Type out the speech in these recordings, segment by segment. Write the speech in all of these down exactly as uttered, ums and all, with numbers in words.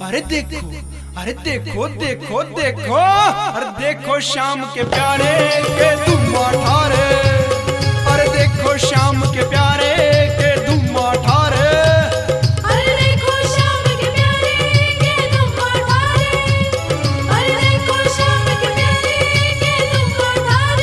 अरे देखो, अरे देखो देखो देखो, अरे देखो शाम के प्यारे के धुआं ठारे, अरे देखो शाम के प्यारे के धुआं ठारे, अरे देखो शाम के प्यारे के धुआं ठारे, अरे देखो शाम के प्यारे के धुआं ठारे।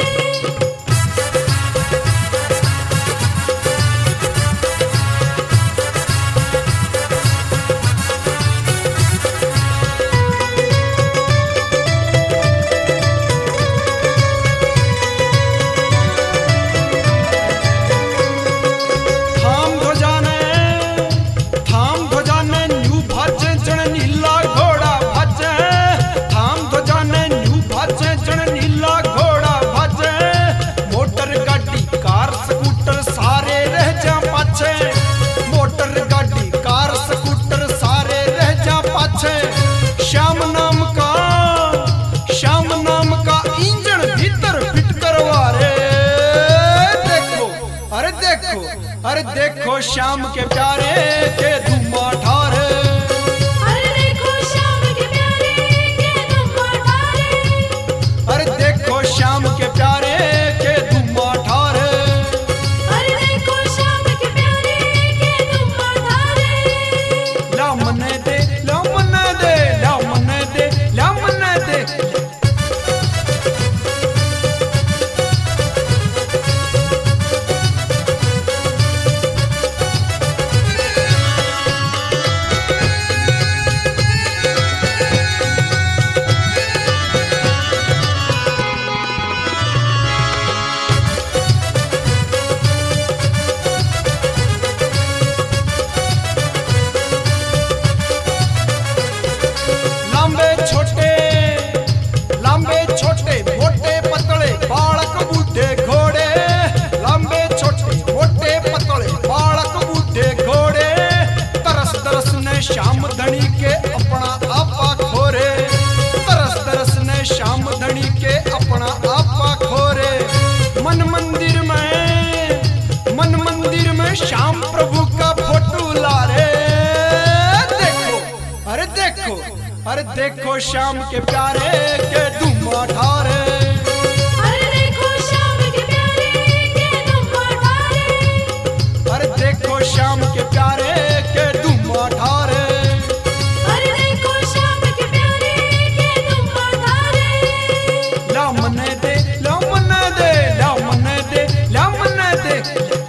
मोटर गाड़ी कार स्कूटर सारे रह जा पाछे, श्याम नाम का श्याम नाम का इंजन भीतर फिट करवा रे। देखो, अरे देखो, अरे देखो शाम के प्यारे के धुआं ठारे, अरे देखो शाम के प्यारे के धुआं ठारे, अरे देखो शाम के प्यारे के धुआं ठारे, अरे देखो शाम के प्यारे के धुआं ठारे। ला मने दे, ला मने दे, ला मने दे, ला मने दे। छोटे लंबे छोटे मोटे पतले बालक बूढ़े घोड़े, लंबे छोटे मोटे पतले बालक बूढ़े घोड़े, तरस तरस ने श्याम धनी के अपना आपा खोरे, तरस तरस ने श्याम धनी के अपना आपा खोरे। मन मंदिर में मन मंदिर में श्याम प्रभु का फोटो ला रे। देखो, अरे देखो, अरे देखो शाम के प्यारे के धुआं ठारे, अरे देखो शाम के प्यारे के धुआं ठारे, अरे देखो शाम के प्यारे के धुआं ठारे, अरे देखो शाम के प्यारे के धुआं ठारे। ला मने दे, ला मने दे, ला मने दे, ला मने दे।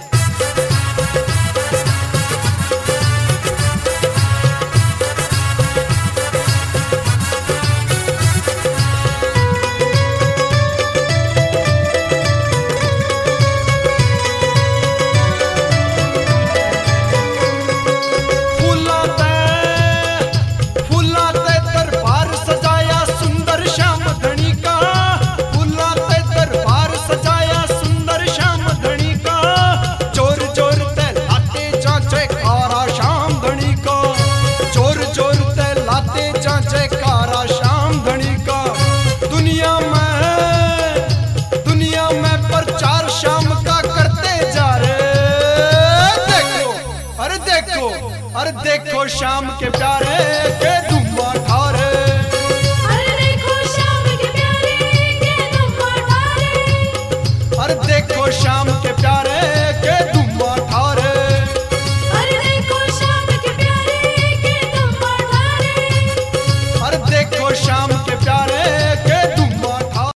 अरे देखो शाम के प्यारे के धुआं ठारे, अरे देखो शाम के प्यारे के धुआं ठारे, अरे देखो शाम के प्यारे